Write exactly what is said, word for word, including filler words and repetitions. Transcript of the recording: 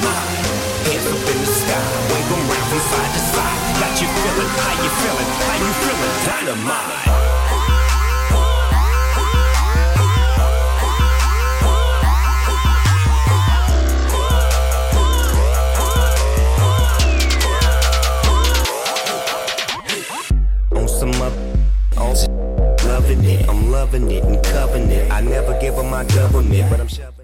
dynamite. Hands up in the sky, wave them round from side to side. Got you feeling, how you feeling, how you feeling? Dynamite. On some up, on some loving it, I'm loving it and covering it. I never give up my government, but I'm shoving.